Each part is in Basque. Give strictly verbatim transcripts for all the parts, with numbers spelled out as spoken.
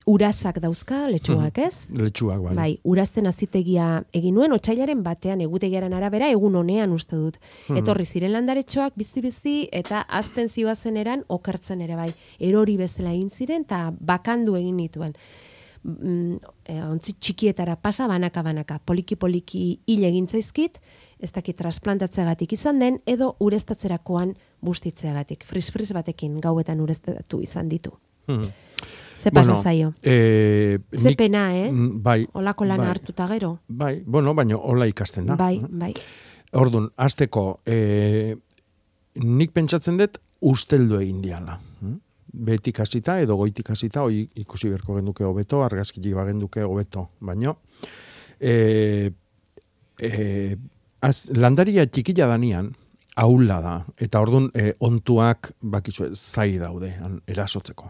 urazak dauzka, letxuak ez? Letxuak, bai. Bai, urazten azitegia egin nuen, otsailaren batean egutegiaren arabera, egun honean uste dut. Etorri ziren landaretxoak bizi-bizi, eta azten zibazen eran, okertzen ere bai. Erori bezala egin ziren, eta bakandu egin nituen. Mm, e, ontzi txikietara pasa, banaka-banaka, poliki-poliki hil egin zaizkit, ez dakit trasplantatzeagatik izan den, edo ureztatzerakoan bustitzeagatik. Fris-fris batekin gauetan ureztatu izan ditu. Hmm. Ze pasa bueno, zaio? Eh, Ze nik, pena, eh? Bai. Olako lana bai, hartuta gero? Bai, bueno, baina hola ikasten da. Bai, bai. Ordun, azteko, eh, nik pentsatzen dut usteldu egin diala. Betik hasita edo goitik hasita, hoi ikusi berko genduke hobeto, argazkili bagenduke hobeto, baino. Eh, eh, az, landaria txikila danian, aula da, eta ordun e, ontuak bakitzu zai daude, erasotzeko.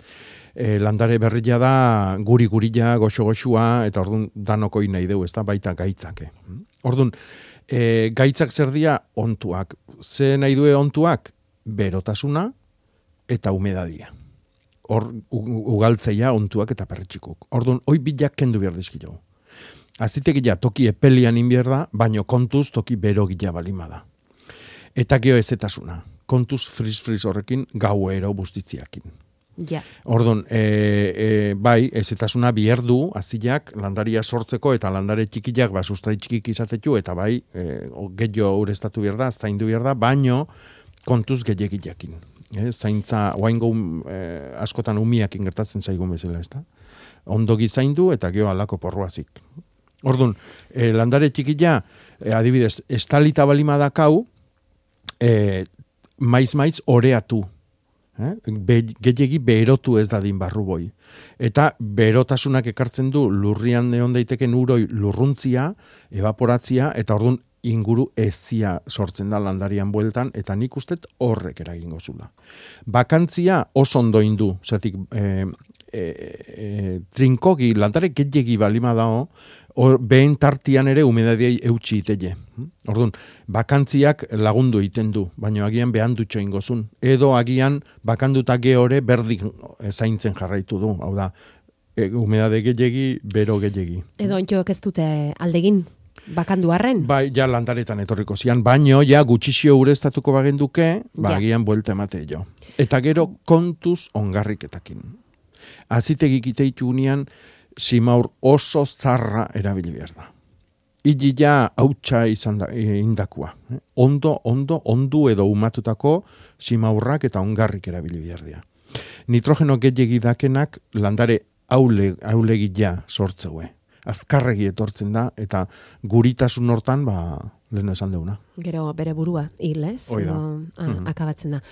E, landare berria da, guri-gurila, goxo-goxua, eta ordun danokoi nahi deu, ez da baita gaitzake. Ordun, e, gaitzak zer dira ontuak. Ze nahi due ontuak? Berotasuna eta humedadia. Hor, ugaltzeia ontuak eta perretxikuk. Ordun, hoi bilak kendu behar dizkilo. Azitegia toki epelian inbierda, baino kontuz toki bero gila balima da. Eta geo ezetasuna. Kontuz fris-fris horrekin gauero bustitziakin. Ja. Ordon, e, e, bai, ezetasuna biherdu, aziak, landaria sortzeko eta landare txikiak, ba, sustrai txikik izatetu, eta bai, e, gehiago ureztatu behar da, zaindu behar da, baino kontuz gehiagilakin. E, zaintza, oaingo e, askotan umiakin gertatzen zaigun bezala, ez da? Ondogi zaindu eta geo alako porruazik. Ordun, e, landare txikila, e, adibidez, estalita balima dakau, E, maiz-maiz oreatu. Eh? Be, gehiagi berotu ez dadin barru boi. Eta berotasunak ekartzen du lurrian egon daiteken uroi lurruntzia, evaporatzia, eta orduan inguru ezia sortzen da landarian bueltan, eta nik ustet horrek eragingo zula. Bakantzia oso ondo indu, zatik e, e, e, trinkogi, landare gehiagi balima dao, Or, behen tartian ere humedadiai eutxi itele. Orduan, bakantziak lagundu iten du, baina agian behan dutxo ingozun. Edo agian bakanduta geore berdik zaintzen jarraitu du. Hau da, e, humedade gehiagi, bero gehiagi. Edo ontxoak ez dute aldegin, bakandu arren? Bai, ja landaretan etorriko zian, baino ja gutxixio ureztatuko bagenduke, ba, ja. agian buelta emate jo. Eta gero kontuz ongarriketakin. Azitegik iteitu unian, simaur oso zarra erabili behar da. Ili ja hautsa izan da, e, indakua. Eh? Ondo, ondo, ondu edo umatutako simaurrak eta ongarrik erabili behar dira. Nitrogeno gehiagi dakenak landare haule, haulegi ja sortzeue. Azkarregi etortzen da, eta guritasun hortan, ba, lehen esan deuna. Gero bere burua hil, ez? Hoi da. Edo, ah, Mm-hmm. akabatzen da.